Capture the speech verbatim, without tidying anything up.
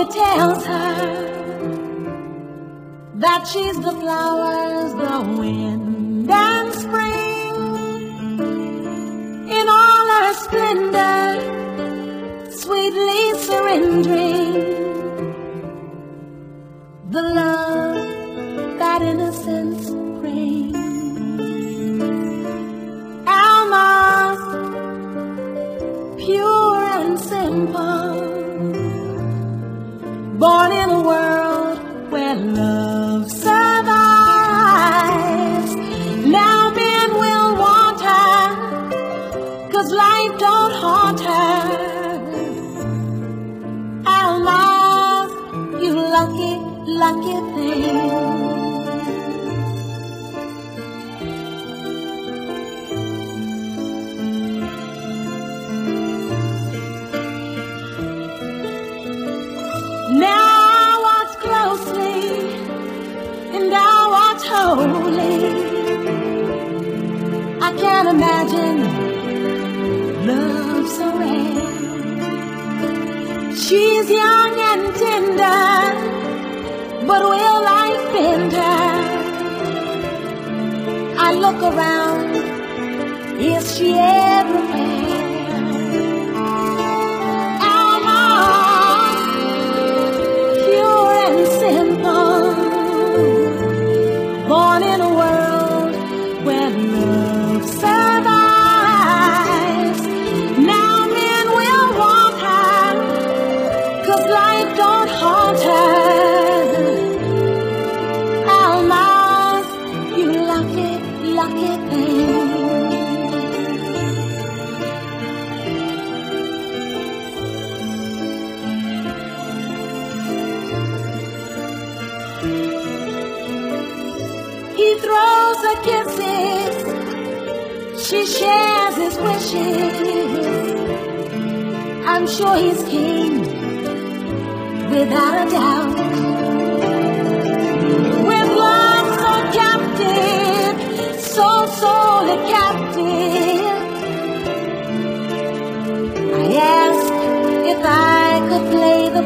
it tells her that she's the flowers, the wind and spring in all her splendor, sweetly surrendering the love that innocence brings. Alma's pure and simple, born in a world where love survives. Now men will want her, 'cause life don't haunt her. Alma, you lucky, lucky thing. Now watch closely, and now watch wholly. I can't imagine love so rare. She's young and tender, but will life bend her? I look around, is she everywhere? Born in a world where love survives. Now men will want her, 'cause life don't haunt her. Alma, you lucky, lucky thing. He throws her kisses, she shares his wishes. I'm sure he's king, without a doubt. With love so captive, so sorely captive, I ask if I could play the